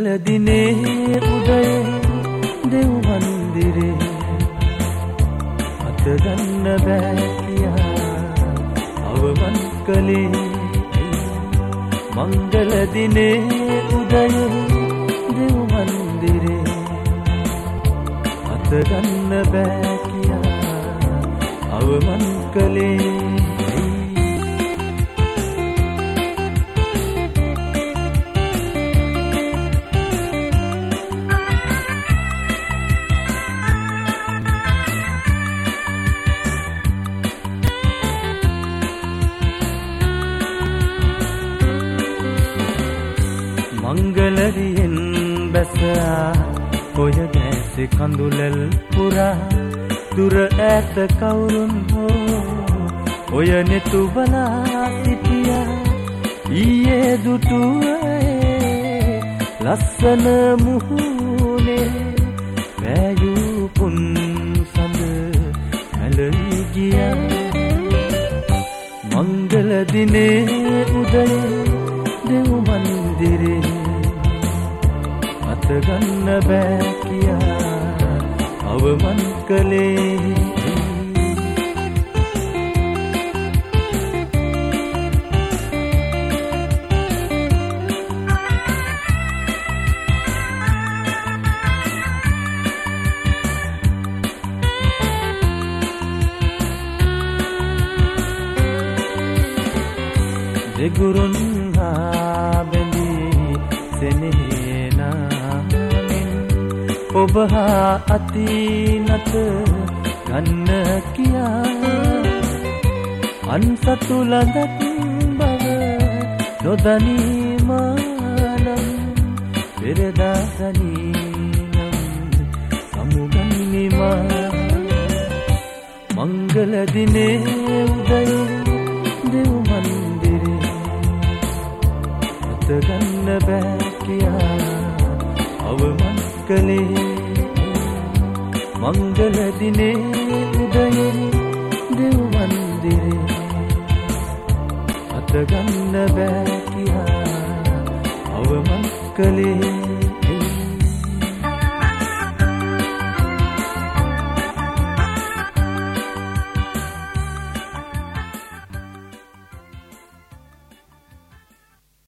මංගල දිනේ උදයේ දෙව් මන්දිරේ අත ගන්න බෑ කියා අවමන් කළේ මංගල දිනේ උදයේ දෙව් මන්දිරේ අත ගන්න බෑ කියා අවමන් කළේ මංගලරියෙන් බැසා ඔය දැස කඳුලල් පුරා දුර ඈත කවුරුන් හෝ ඔය නෙතු බලා සිටියා ඊයේ දුටුවේ ලස්සන මුහුණේ වැයූ පුන් සඳ ඇලී ගියා මංගල දිනේ උදයේ දෙව් මන්දිරේ අත ගන්න බෑ කියා අවමන් කළේ දෙගුරුන් හා බැඳී සෙනෙහනාමින් ඔබ හා අතිනත ගන්න කියා අන්සතු ලඳක් බව නොදනීමානම් පෙරදා දනීනම් සමුගන්නිමා මංගල දිනේ උදයේ දෙව් මන්දිරේ අත ගන්න බෑ කියා අවමන් කළේ මංගල දිනේ උදයේ දෙව් මන්දිරේ අත ගන්න බෑ කියා අවමන් කළේ